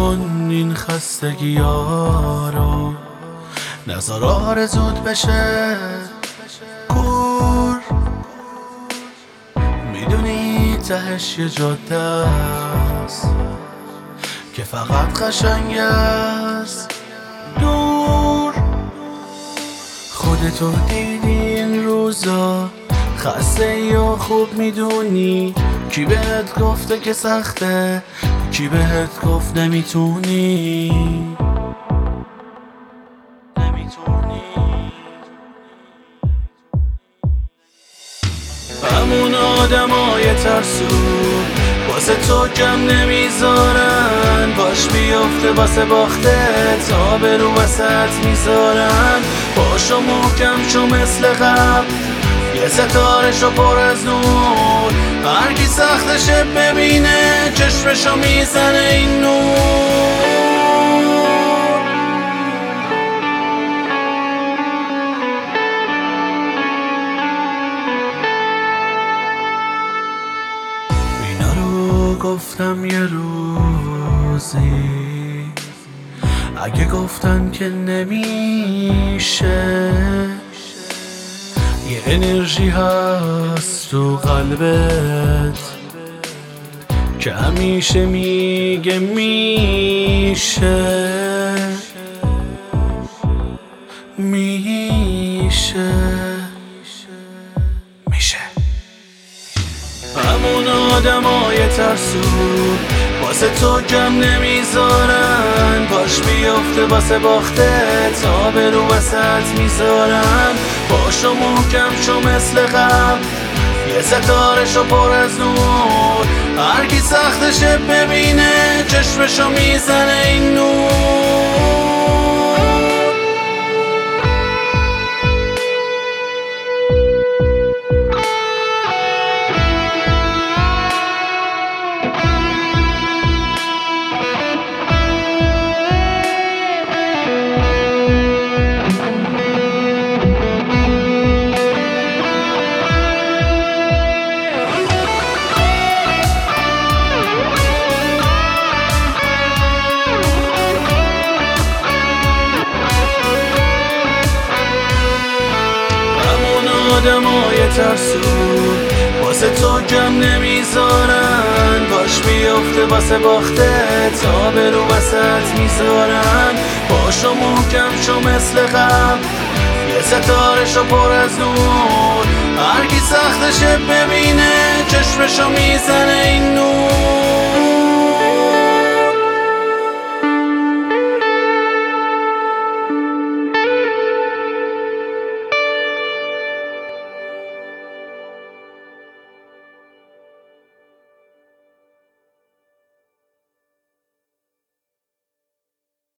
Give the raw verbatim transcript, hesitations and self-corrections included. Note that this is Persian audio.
کن این خستگی ها رو، نذار آرزوت بشه کور. میدونی تهش یه جاده است که فقط قشنگ است دور. خودتو دیدی این روزا خسته یا خوب میدونی، کی بهت گفته که سخته، کی بهت گفت نمیتونی نمیتونی. همون آدمای ترسو واسه تو کم نمیذارن، باش بیافته واسه باخته تا به رو وسط میذارن. باشو محکم شو مثل قبل، یه ستارشو پر از نور، هرکی سختشه ببینه چشمشو میزنه این نور. اینا رو گفتم یه روزی، اگه گفتن که نمیشه، یه انرژی هست تو قلبت که همیشه میگه میشه میشه میشه. همون آدمای ترسو واسه تو کم نمیذارن، باش بیافته واسه باخته تا به رو وسط میذارن. باشو محکم شو مثل قبل، یه ستارشو پر از نور، هرکی سختشه ببینه چشمشو میزنه این نور. آدمای ترسو واسه تو کم نمیذارن، باش بیافته واسه باخته تا به رو وسط میذارن. باشو محکم شو مثل قبل، یه ستارشو پر از نور، هرکی سختشه ببینه چشمشو میزنه